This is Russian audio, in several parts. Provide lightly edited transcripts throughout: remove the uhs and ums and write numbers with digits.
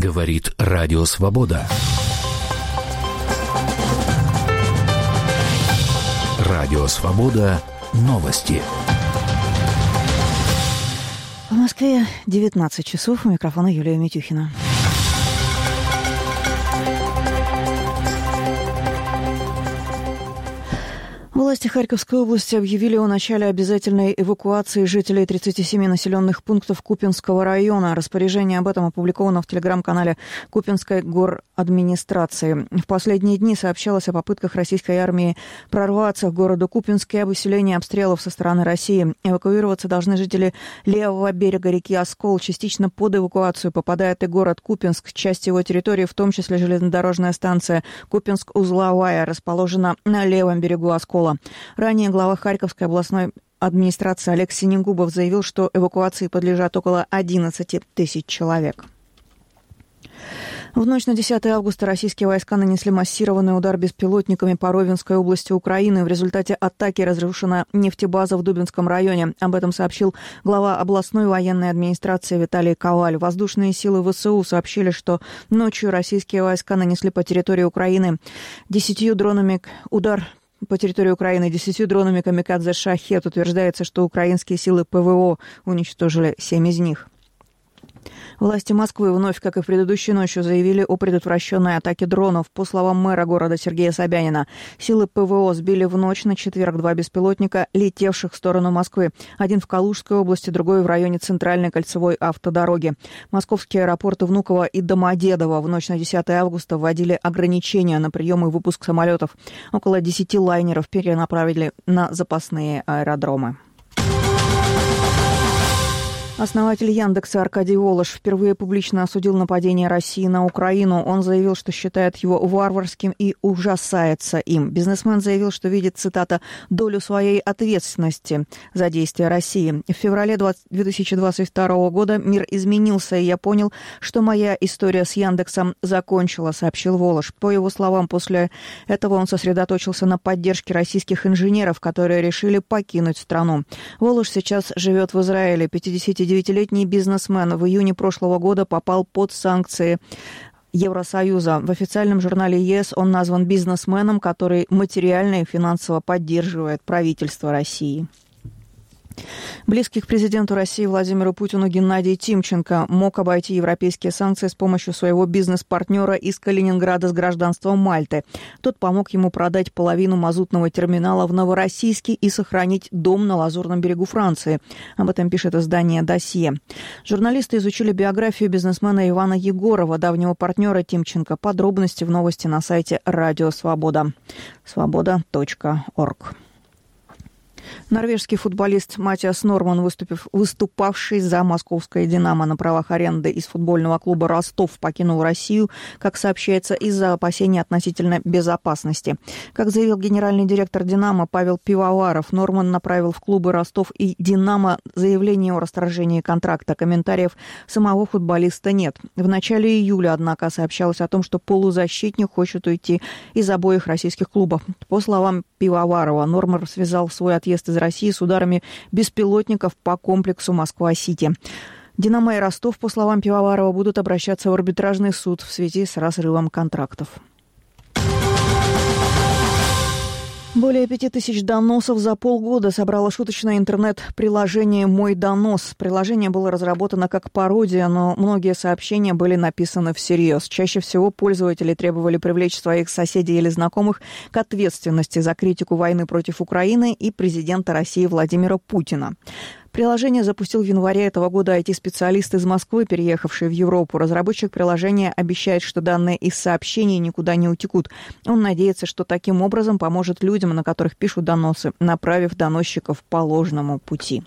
Говорит Радио Свобода. Радио Свобода. Новости. В Москве 19 часов. У микрофона Юлия Митюхина. Власти Харьковской области объявили о начале обязательной эвакуации жителей 37 населенных пунктов Купинского района. Распоряжение об этом опубликовано в телеграм-канале Купинской горадминистрации. В последние дни сообщалось о попытках российской армии прорваться к городу Купинск и об усилении обстрелов со стороны России. Эвакуироваться должны жители левого берега реки Оскол. Частично под эвакуацию попадает и город Купинск. Часть его территории, в том числе железнодорожная станция Купинск-Узловая, расположена на левом берегу Оскола. Ранее глава Харьковской областной администрации Олег Синегубов заявил, что эвакуации подлежат около 11 тысяч человек. В ночь на 10 августа российские войска нанесли массированный удар беспилотниками по Ровенской области Украины. В результате атаки разрушена нефтебаза в Дубинском районе. Об этом сообщил глава областной военной администрации Виталий Коваль. Воздушные силы ВСУ сообщили, что ночью российские войска нанесли по территории Украины 10 дронами удар по территории Украины 10 дронами «Камикадзе Шахет». Утверждается, что украинские силы ПВО уничтожили 7 из них. Власти Москвы вновь, как и в предыдущей ночью, заявили о предотвращенной атаке дронов. По словам мэра города Сергея Собянина, силы ПВО сбили в ночь на четверг 2 беспилотника, летевших в сторону Москвы. Один в Калужской области, другой в районе Центральной кольцевой автодороги. Московские аэропорты Внуково и Домодедово в ночь на 10 августа вводили ограничения на прием и выпуск самолетов. Около 10 лайнеров перенаправили на запасные аэродромы. Основатель Яндекса Аркадий Волош впервые публично осудил нападение России на Украину. Он заявил, что считает его варварским и ужасается им. Бизнесмен заявил, что видит, цитата, «долю своей ответственности за действия России». В феврале 2022 года мир изменился, и я понял, что моя история с Яндексом закончила, сообщил Волош. По его словам, после этого он сосредоточился на поддержке российских инженеров, которые решили покинуть страну. Волош сейчас живет в Израиле. 59-летний бизнесмен в июне прошлого года попал под санкции Евросоюза. В официальном журнале ЕС он назван бизнесменом, который материально и финансово поддерживает правительство России. Близкий к президенту России Владимиру Путину Геннадий Тимченко мог обойти европейские санкции с помощью своего бизнес-партнера из Калининграда с гражданством Мальты. Тот помог ему продать половину мазутного терминала в Новороссийске и сохранить дом на Лазурном берегу Франции. Об этом пишет издание «Досье». Журналисты изучили биографию бизнесмена Ивана Егорова, давнего партнера Тимченко. Подробности в новости на сайте Радио Свобода. Свобода.орг. Норвежский футболист Матиас Норман, выступавший за московское «Динамо» на правах аренды из футбольного клуба «Ростов», покинул Россию, как сообщается, из-за опасений относительно безопасности. Как заявил генеральный директор «Динамо» Павел Пивоваров, Норман направил в клубы «Ростов» и «Динамо» заявление о расторжении контракта. Комментариев самого футболиста нет. В начале июля, однако, сообщалось о том, что полузащитник хочет уйти из обоих российских клубов. По словам Пивоварова, Норман связал свой отъезд из России с ударами беспилотников по комплексу Москва-Сити. «Динамо» и «Ростов», по словам Пивоварова, будут обращаться в арбитражный суд в связи с разрывом контрактов. Более 5000 доносов за полгода собрало шуточное интернет-приложение «Мой донос». Приложение было разработано как пародия, но многие сообщения были написаны всерьез. Чаще всего пользователи требовали привлечь своих соседей или знакомых к ответственности за критику войны против Украины и президента России Владимира Путина. Приложение запустил в январе этого года IT-специалист из Москвы, переехавший в Европу. Разработчик приложения обещает, что данные из сообщений никуда не утекут. Он надеется, что таким образом поможет людям, на которых пишут доносы, направив доносчиков по ложному пути.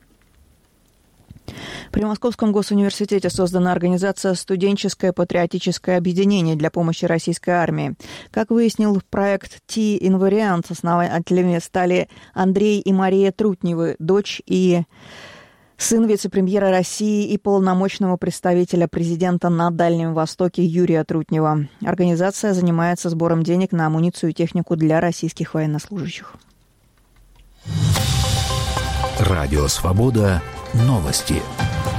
При Московском госуниверситете создана организация «Студенческое патриотическое объединение» для помощи российской армии. Как выяснил проект T-Invariant, основателями стали Андрей и Мария Трутневы, дочь и сын вице-премьера России и полномочного представителя президента на Дальнем Востоке Юрия Трутнева. Организация занимается сбором денег на амуницию и технику для российских военнослужащих. Радио «Свобода». Новости.